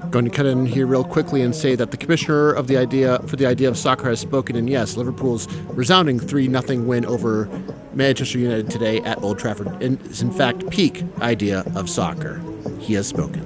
Going to cut in here real quickly and say that the commissioner of the idea of soccer has spoken, and yes, Liverpool's resounding 3-0 win over Manchester United today at Old Trafford is in fact peak idea of soccer. He has spoken.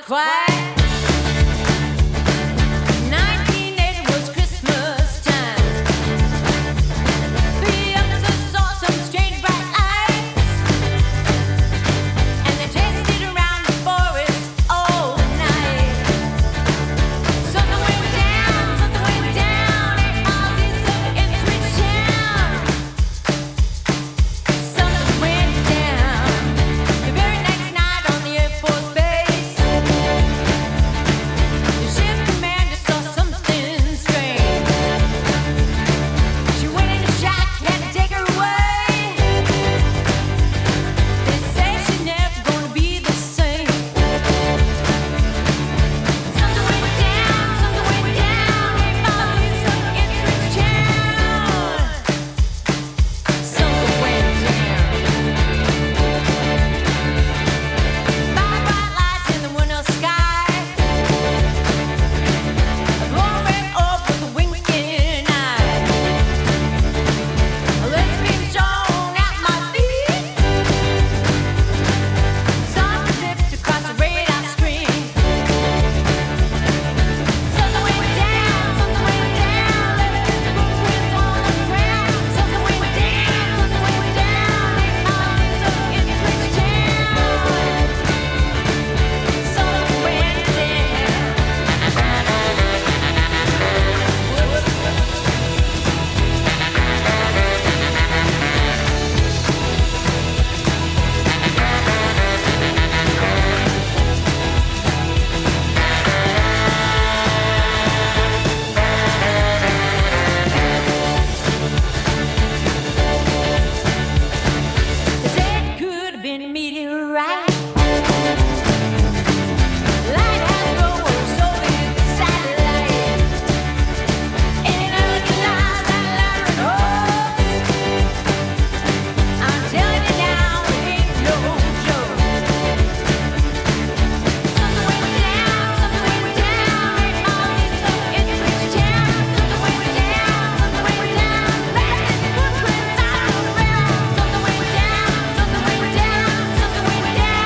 quiet. 1980 was Christmas time. 3 officers saw some strange bright lights, and they chased it around the forest all night. Something went down, 8 miles east of Ipswich town. Something went down the very next night on the Air Force Base. The ship commander saw something strange. She went into shock, had to take her away. They say she's never gonna be the same. Something went down, 8 miles east of Ipswich town. Something went down. 5 bright lights in the winter sky. A glowing red orb with a winking eye. A lesbian shown at my feet. Soft tips across the radar screen. Something went down, left its footprints on the ground. Something went down, 8 miles east of Ipswich town. Something went down. They said it could have been a meteorite. Lighthouse rover, Soviet satellite. Ain't nothing lies that Larry hopes. I'm telling you now, it ain't no joke. Something went down, 8 miles east of Ipswich town. Something went down, left its footprints on the ground. Something went down, something went down. Something went down.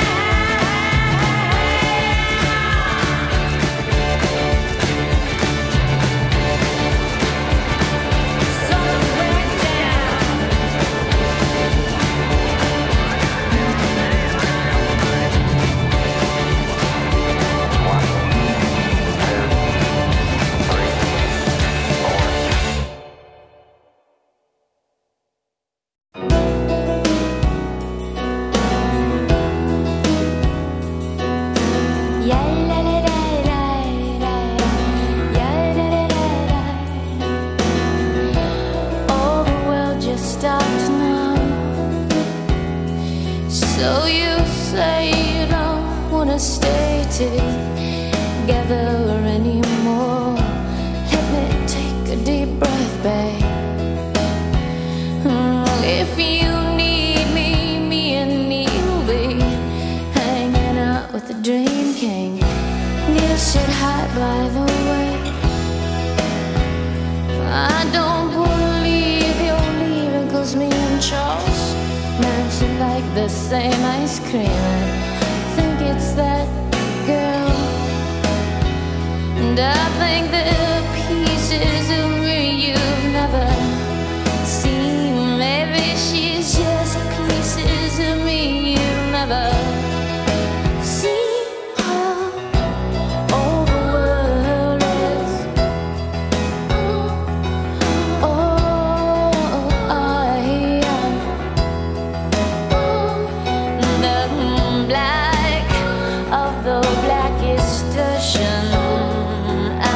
All the world just stopped now. So you say you don't wanna stay together anymore. Let me take a deep breath, babe. If you need me, me and me'll be hanging out with the Dream King. Neil said hi, by the way. I don't wanna leave, you're leaving, 'cause me and Charles Manson like the same ice cream. I think it's that girl, and I think the pieces of me you've never seen. Maybe she's just pieces of me you've never seen. All the world is the black of the blackest ocean.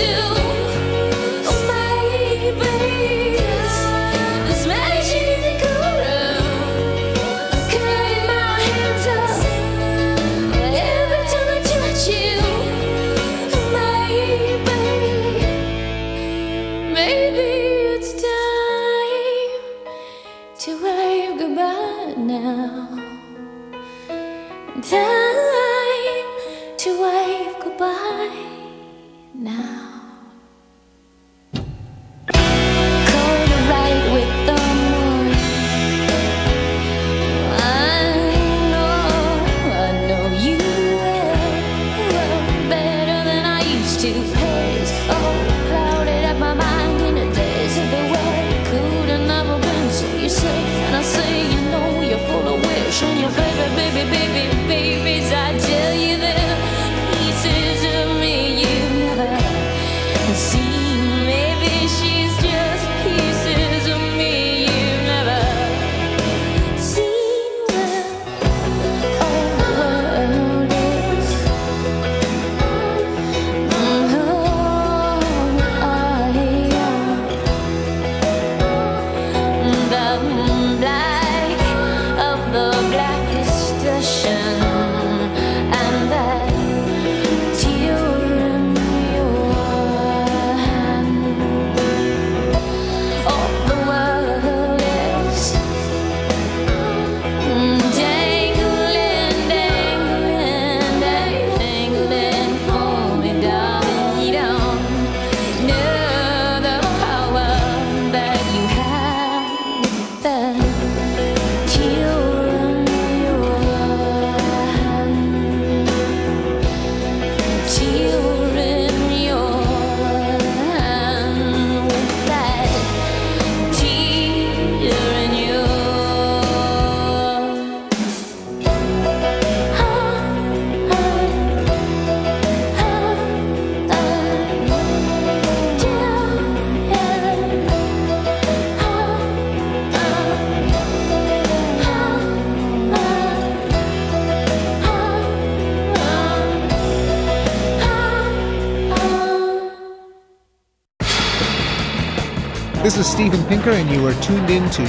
This is Steven Pinker, and you are tuned in to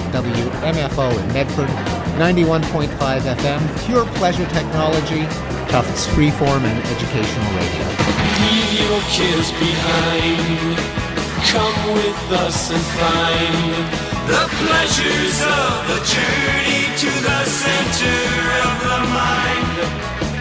WMFO in Medford, 91.5 FM, pure pleasure technology, Tufts freeform and educational radio. Leave your cares behind. Come with us and find the pleasures of the journey to the center of the mind.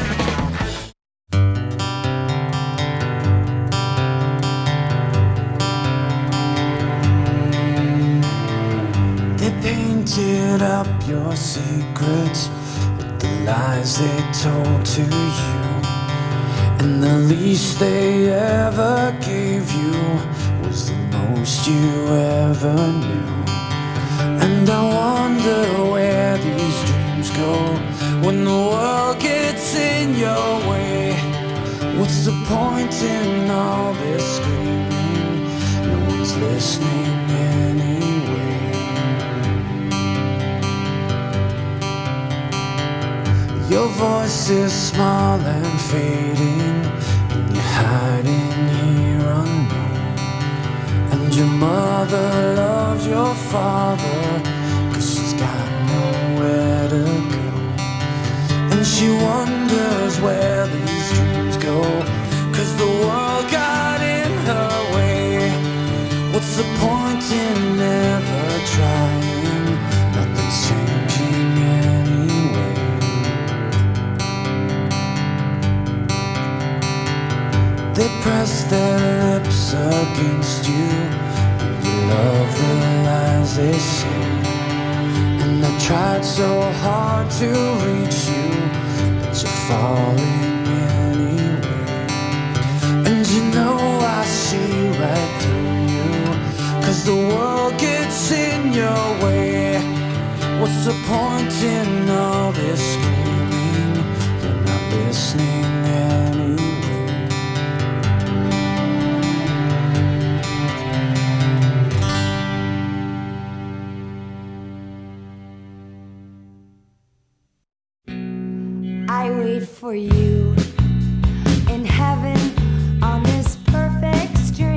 Painted up your secrets with the lies they told to you, and the least they ever gave you was the most you ever knew. And I wonder where these dreams go when the world gets in your way. What's the point in all this screaming? No one's listening anyway. Your voice is small and fading, and you're hiding here unknown. And your mother loves your father, 'cause she's got nowhere to go. And she wonders where these dreams go, 'cause the world got in her way. What's the point in never trying? Nothing's changing anyway. They press their lips against you, and you love the lies they say. And I tried so hard to reach you, but you're falling anyway. And you know I see right through you, 'cause the world gets in your way. What's the point in all this screaming? You're not listening anyway. I wait for you in heaven on this perfect street.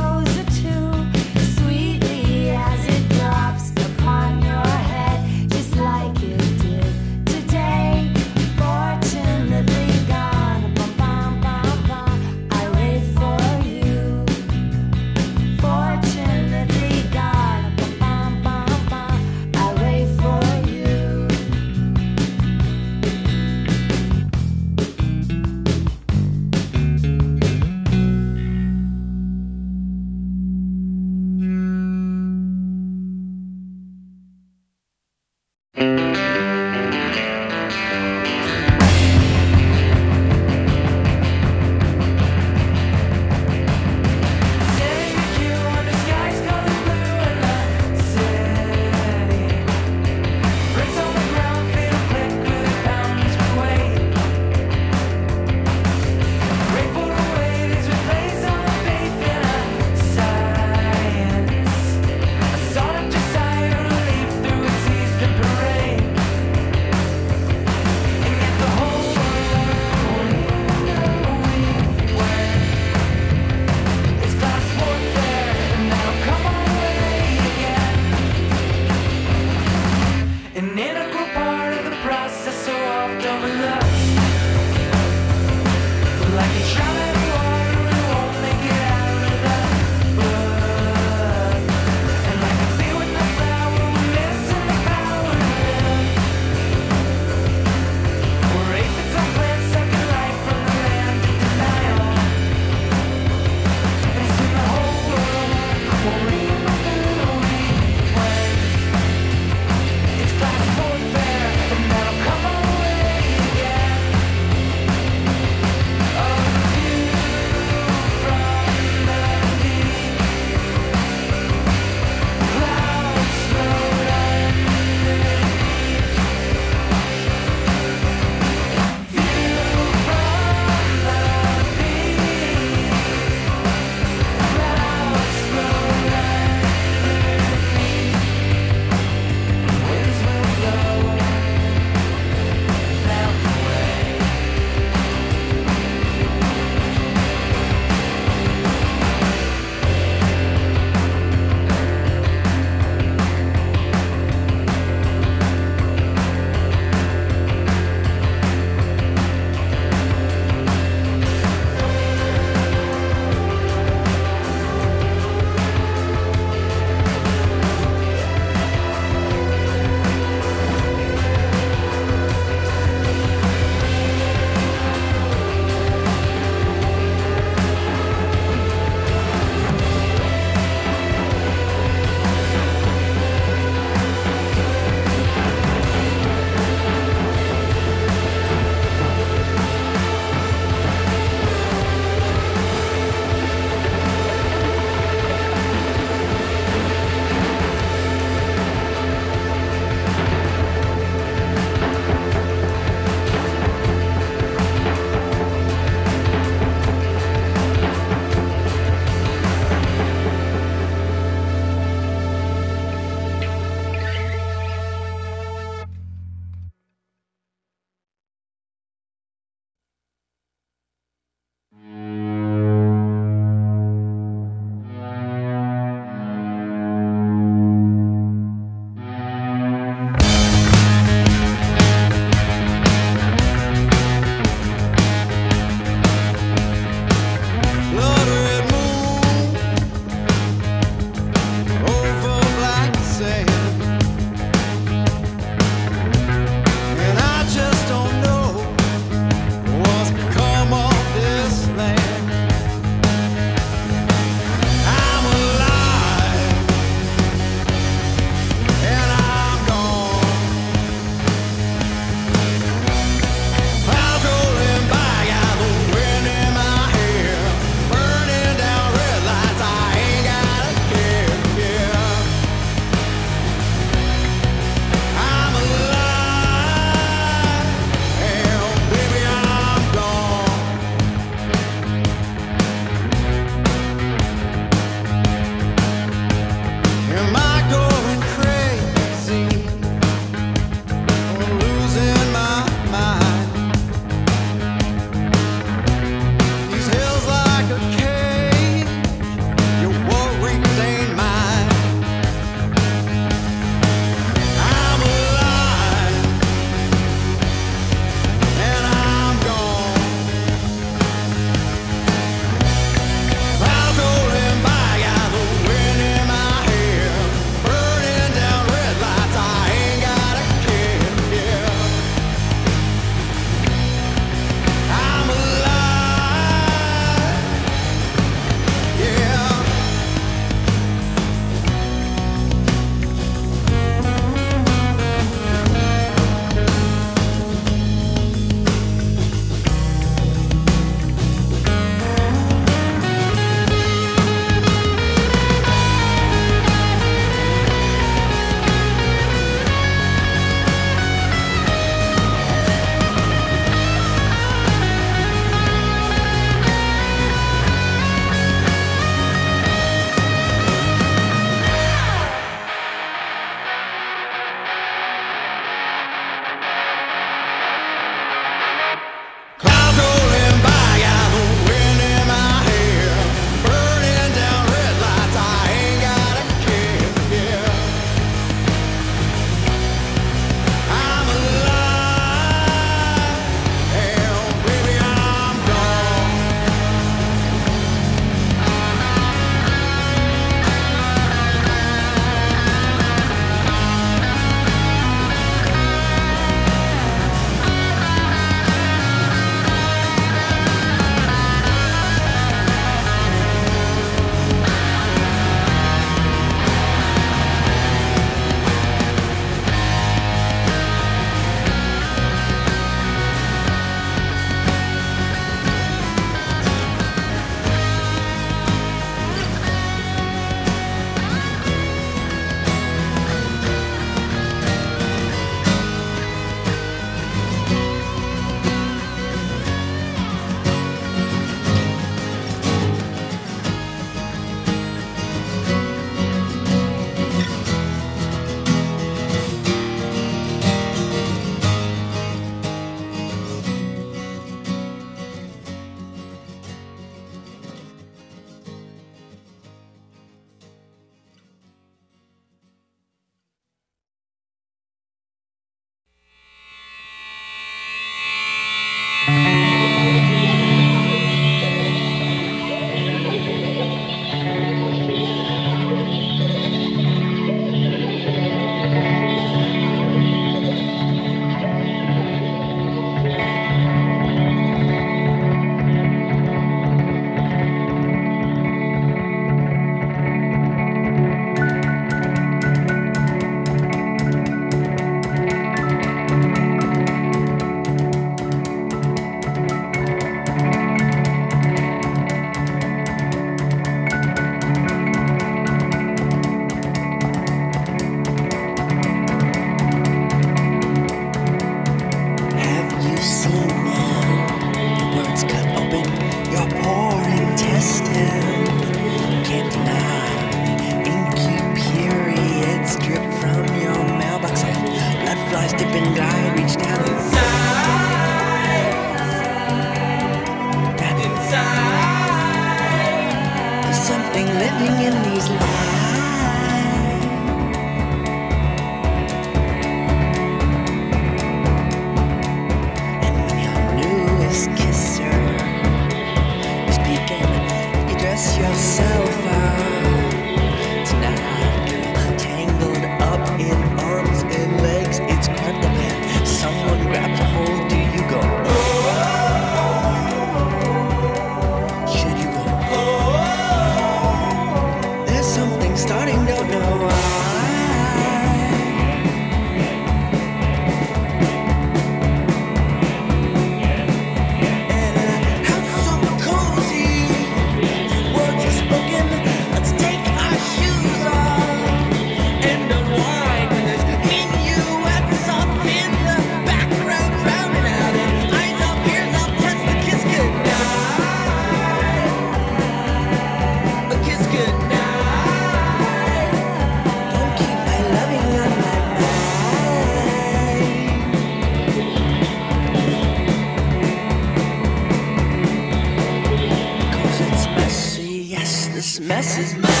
mess is mine.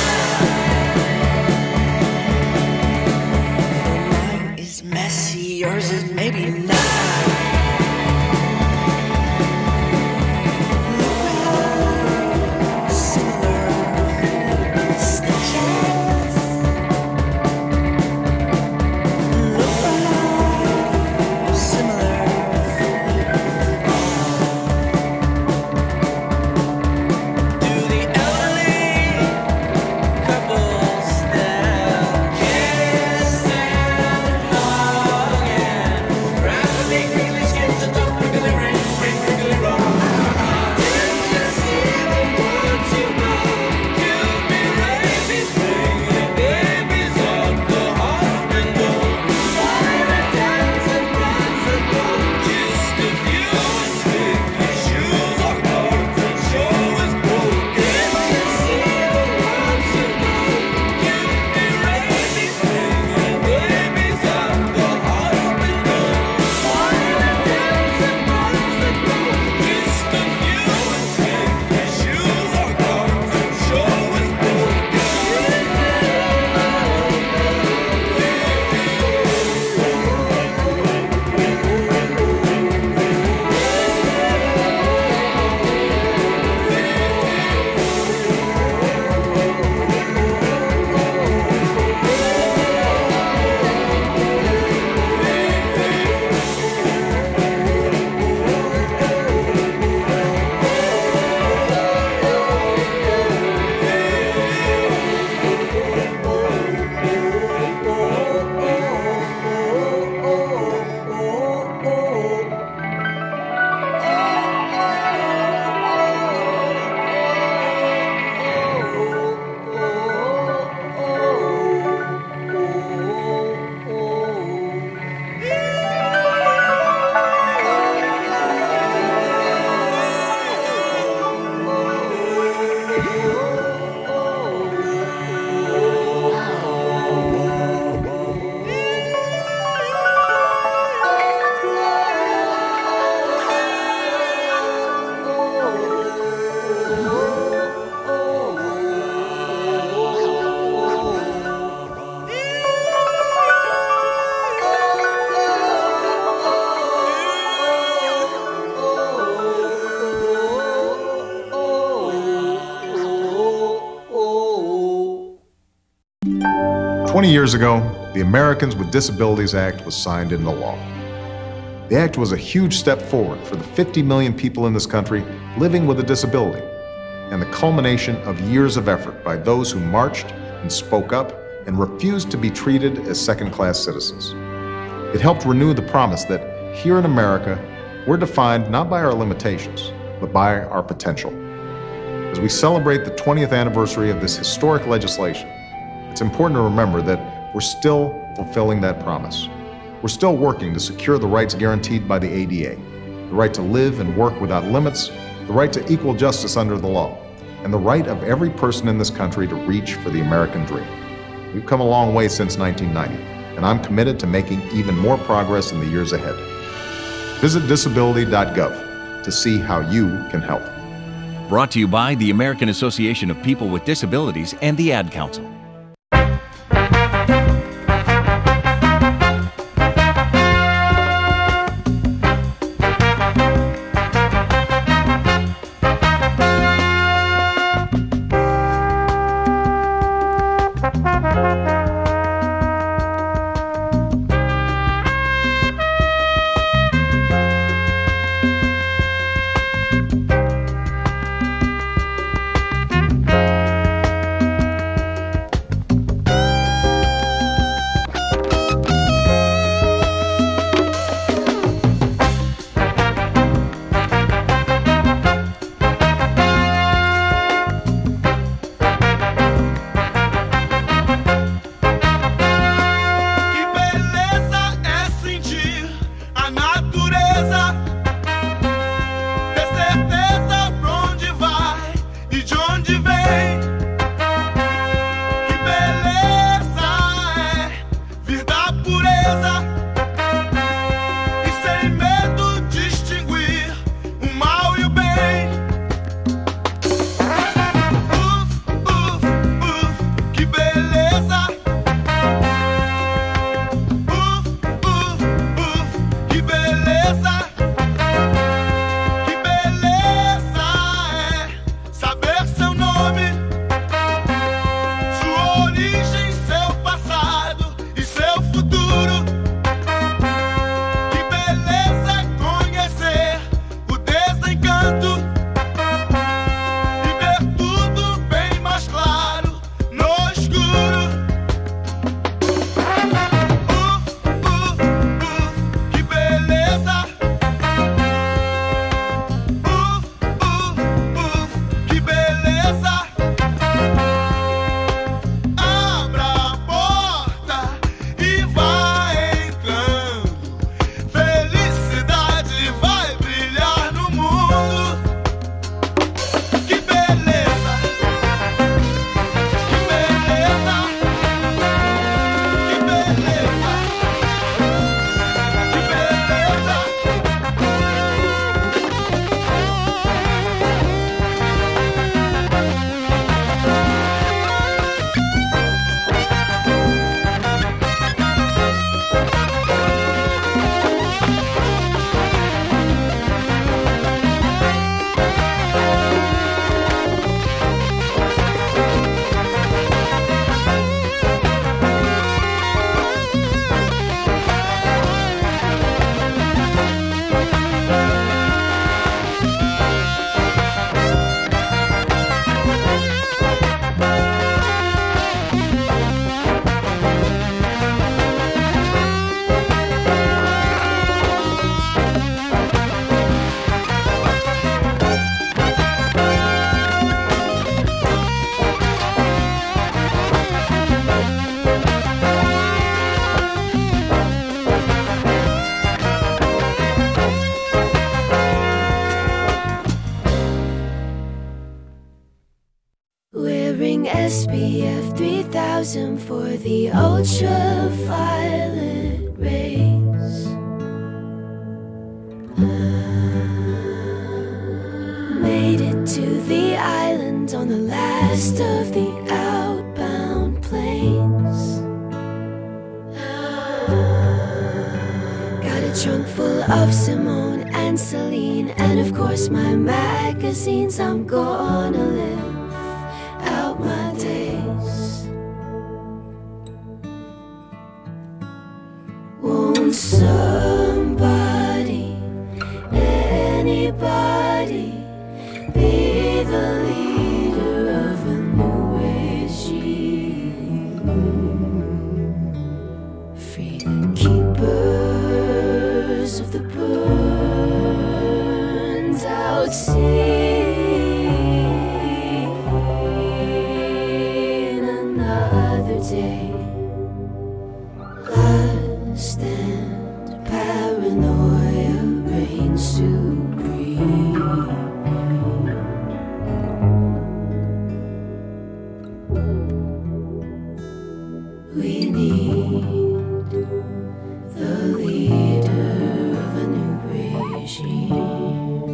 Mine is messy, yours is maybe not. Years ago, the Americans with Disabilities Act was signed into law. The act was a huge step forward for the 50 million people in this country living with a disability, and the culmination of years of effort by those who marched and spoke up and refused to be treated as second-class citizens. It helped renew the promise that here in America, we're defined not by our limitations, but by our potential. As we celebrate the 20th anniversary of this historic legislation, it's important to remember that we're still fulfilling that promise. We're still working to secure the rights guaranteed by the ADA, the right to live and work without limits, the right to equal justice under the law, and the right of every person in this country to reach for the American dream. We've come a long way since 1990, and I'm committed to making even more progress in the years ahead. Visit disability.gov to see how you can help. Brought to you by the American Association of People with Disabilities and the Ad Council. Certeza SPF 3000 for the ultraviolet rays. Made it to the island on the last of the outbound planes. Got a trunk full of Simone and Celine, and of course my magazines. I'm gonna live out my days. Won't somebody, anybody, be the leader of a new regime? Free the keepers of the burned out sea. Another day, lust and paranoia reign supreme. We need the leader of a new regime.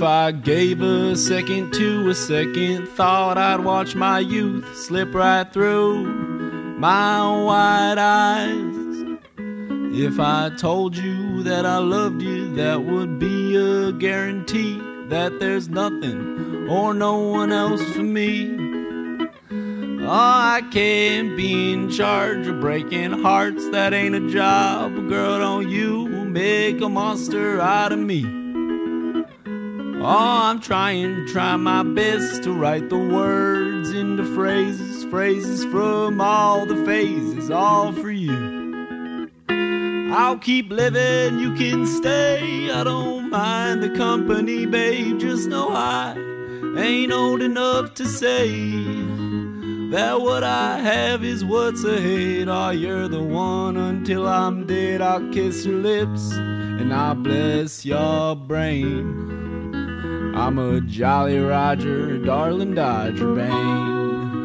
I gave a second to a second thought, I'd watch my youth slip right through my wide eyes. If I told you that I loved you, that would be a guarantee that there's nothing or no one else for me. Oh, I can't be in charge of breaking hearts, that ain't a job. Girl, don't you make a monster out of me. Oh, I'm trying my best to write the words into phrases, phrases from all the phases, all for you. I'll keep living, you can stay, I don't mind the company, babe. Just know I ain't old enough to say that what I have is what's ahead. Oh, you're the one until I'm dead. I'll kiss your lips and I'll bless your brain. I'm a Jolly Roger, darling Dodger Bane.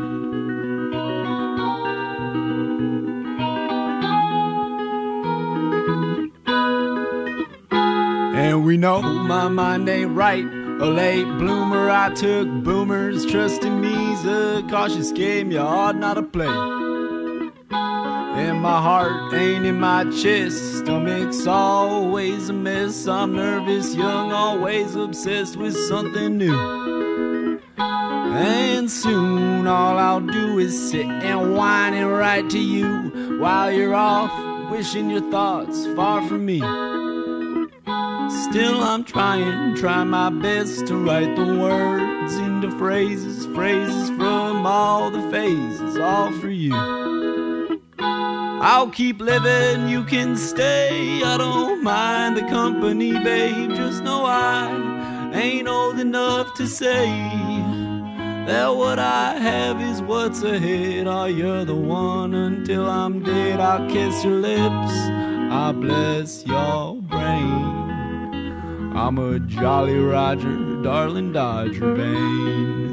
And we know my mind ain't right, a late bloomer. I took boomers, trusting me's a cautious game you ought not to play. And my heart ain't in my chest, stomach's always a mess. I'm nervous, young, always obsessed with something new. And soon all I'll do is sit and whine and write to you while you're off, wishing your thoughts far from me. Still I'm trying my best to write the words into phrases, phrases from all the phases, all for you. I'll keep living, you can stay, I don't mind the company, babe. Just know I ain't old enough to say that what I have is what's ahead. Oh, you're the one until I'm dead. I'll kiss your lips, I'll bless your brain. I'm a Jolly Roger, darling Dodger Bane.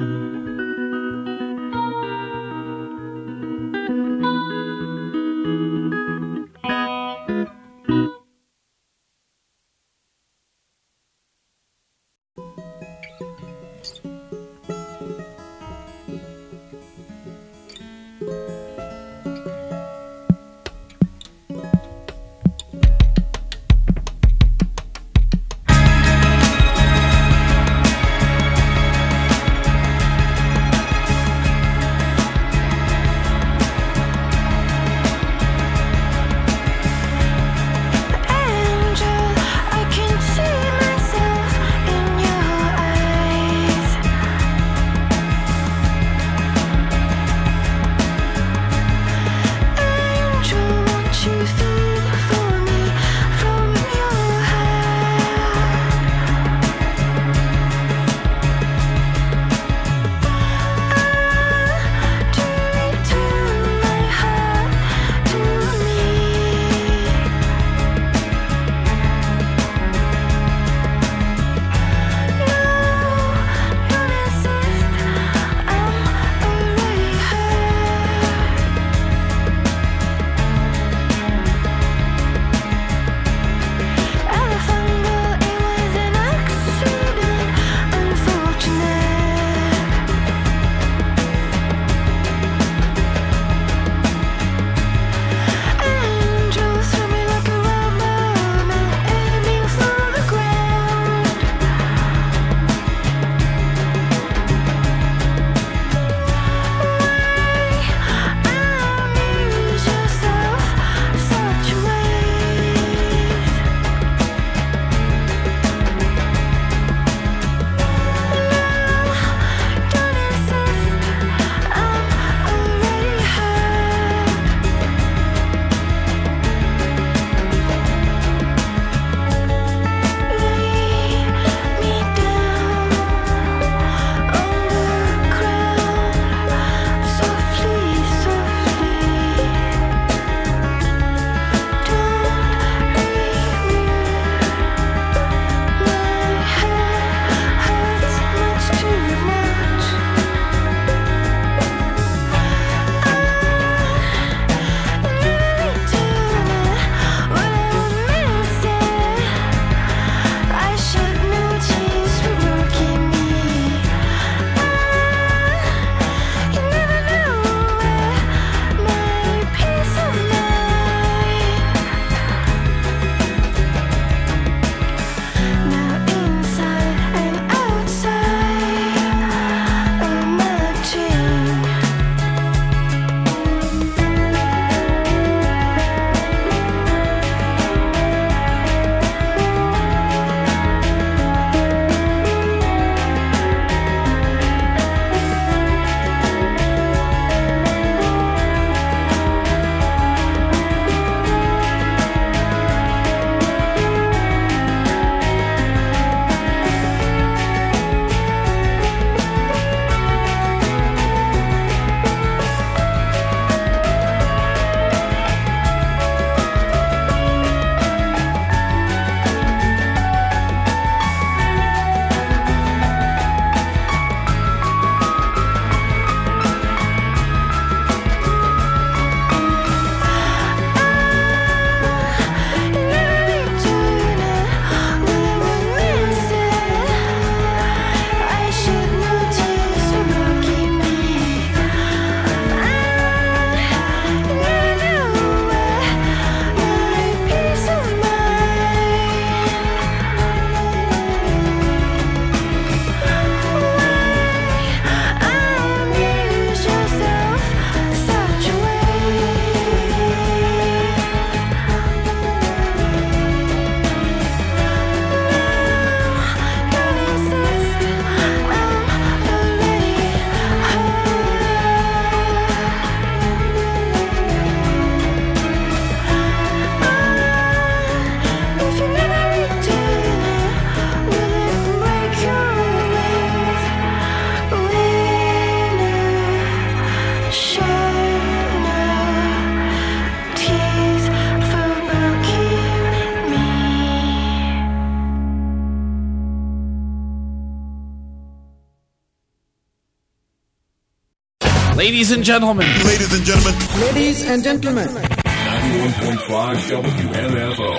Ladies and gentlemen. Ladies and gentlemen. Ladies and gentlemen. 91.5 WMFO.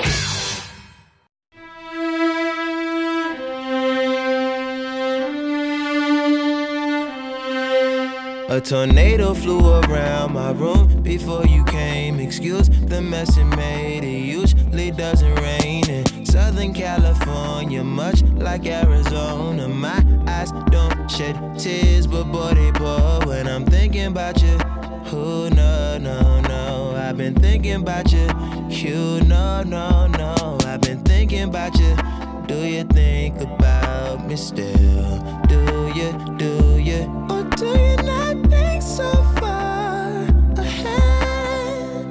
A tornado flew around my room before you came. Excuse the mess it made. It usually doesn't rain in Southern California, much like Arizona. My eyes don't shed tears, but boy they pour when I'm thinking about you. Oh no, no, no, I've been thinking about you. You no, no, no, I've been thinking about you. Do you think about me still? Do you, or do you not think so far ahead?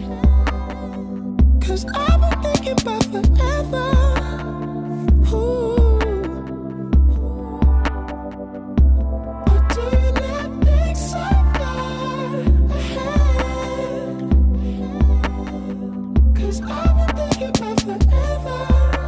'Cause I've been thinking about forever. Ooh. Or do you not think so far ahead? 'Cause I've been thinking about forever.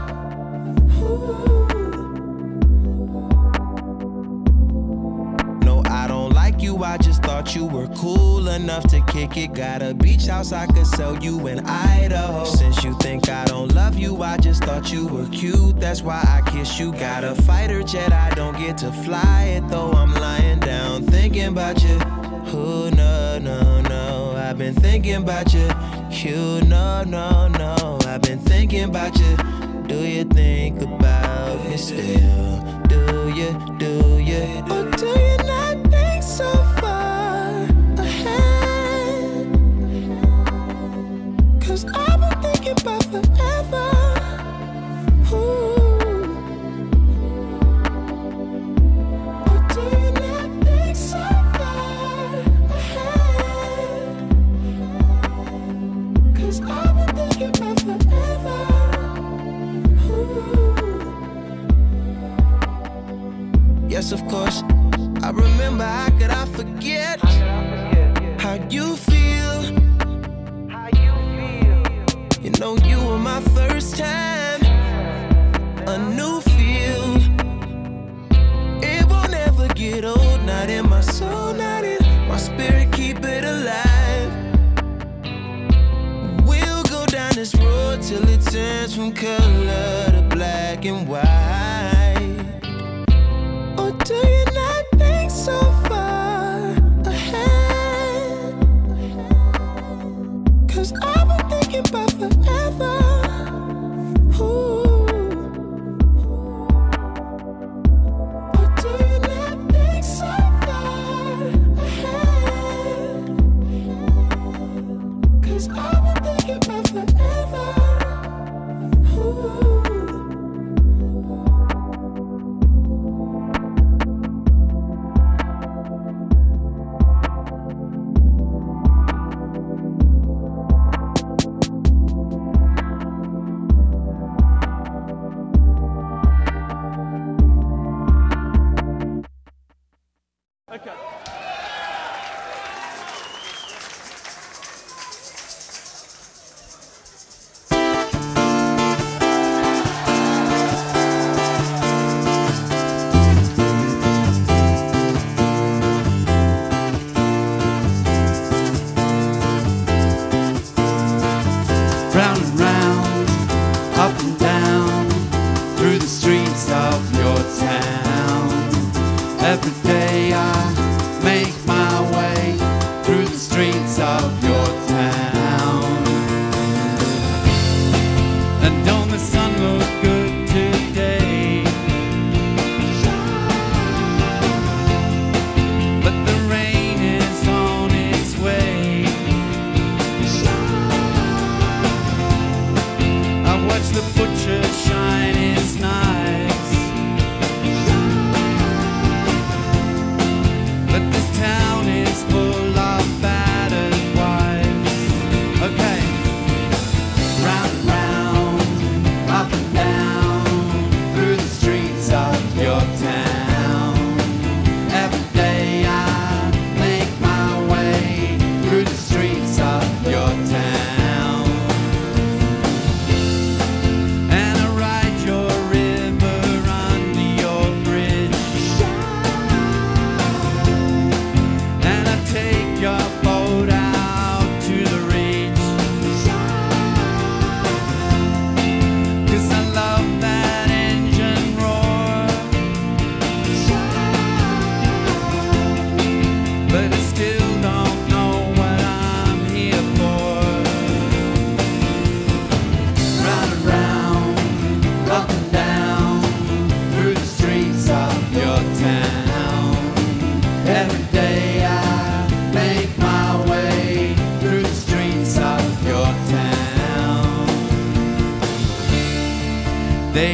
No, I don't like you, I just thought you were cool enough to kick it. Got a beach house I could sell you in Idaho. Since you think I don't love you, I just thought you were cute, that's why I kiss you. Got a fighter jet, I don't get to fly it, though I'm lying down thinking about you. Oh no, no, no, I've been thinking about you. You no, no, no, I've been thinking about you. Do you think about me still? Do you, or do you not think so far ahead? 'Cause I've been thinking about forever. Ooh. Or do you not think so far ahead? 'Cause I've been thinking about forever. Yes, of course, I remember, how could I forget how you feel? You know you were my first time, a new feel. It won't ever get old, not in my soul, not in my spirit, keep it alive. We'll go down this road till it turns from color to black and white. Or do you not think so far ahead? 'Cause I've been thinking about forever.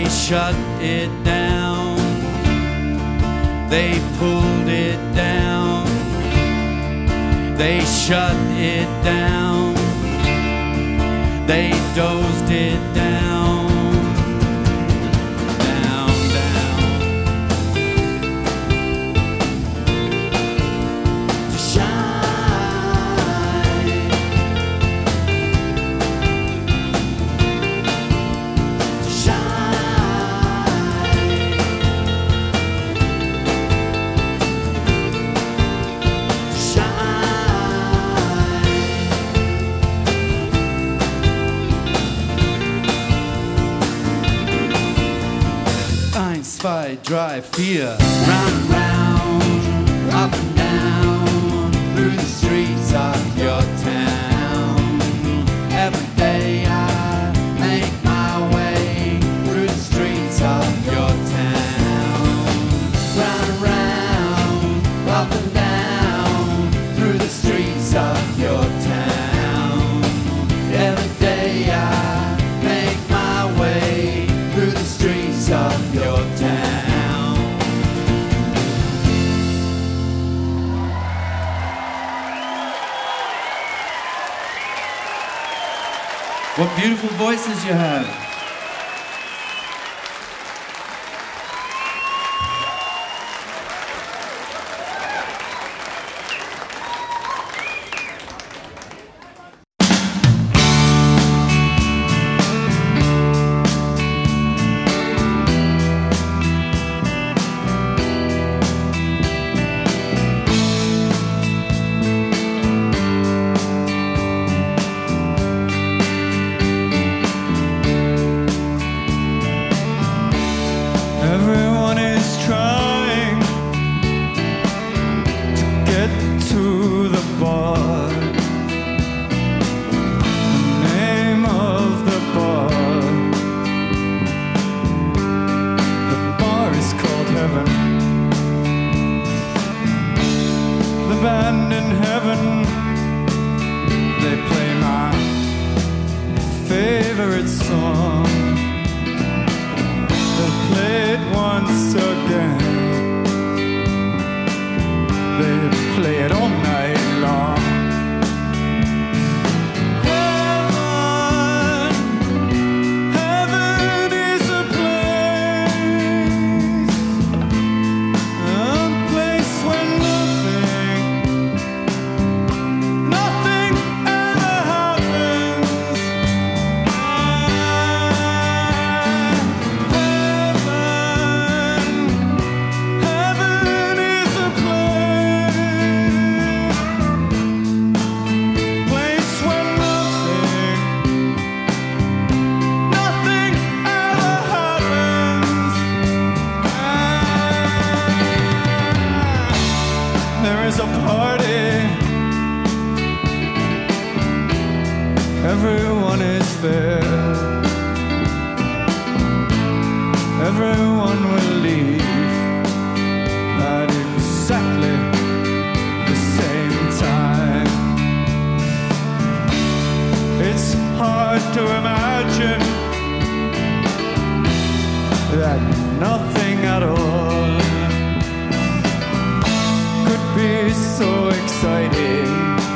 They shut it down. They pulled it down. They shut it down. They dozed it down. Down, down. To shine. To shine. To shine. Eins, zwei, drei, vier. Round and round, up and down, through the streets of your town. Every day I make my way through the streets of your town. Round and round, up and down, through the streets of your town. Every day I make my way through the streets of your town. What beautiful voices you have. Everyone is trying to get to the bar. The name of the bar is called Heaven. The band in heaven, they play my favorite song. They'll play it once again. They play it all night long. Heaven, heaven is a place where nothing ever happens. Heaven is a place where nothing ever happens. There is a party. Everyone is there. Everyone will leave at exactly the same time. It's hard to imagine that nothing at all could be so exciting,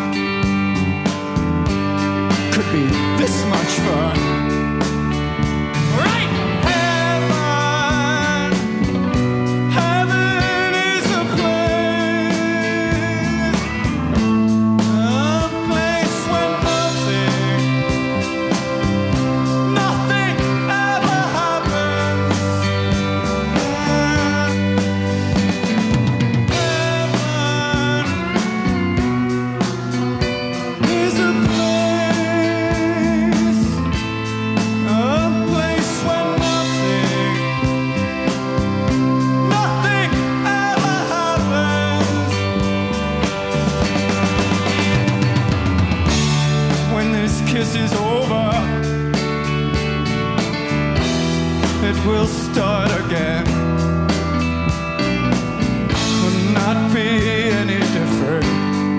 could be this much fun. Right! Heaven, heaven is a place where nothing ever happens. Heaven is a place where nothing ever happens. When this kiss is over, it will start again. Will not be any different.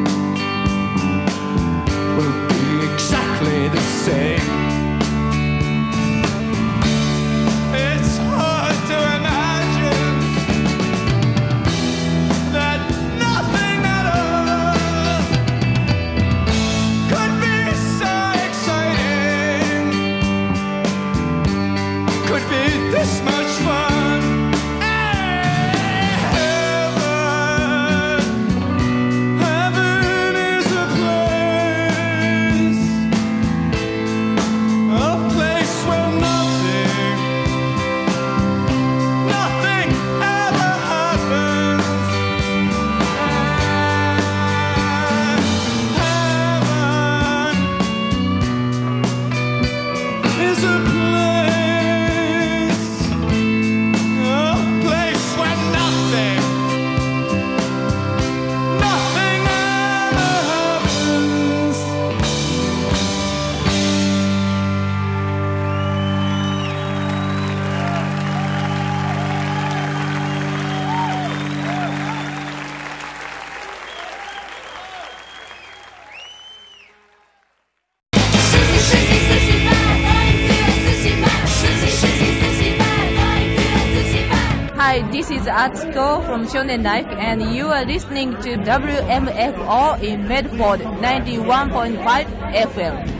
Will be exactly the same. It's This is Atsuko from Shonen Life, and you are listening to WMFO in Medford 91.5 FM.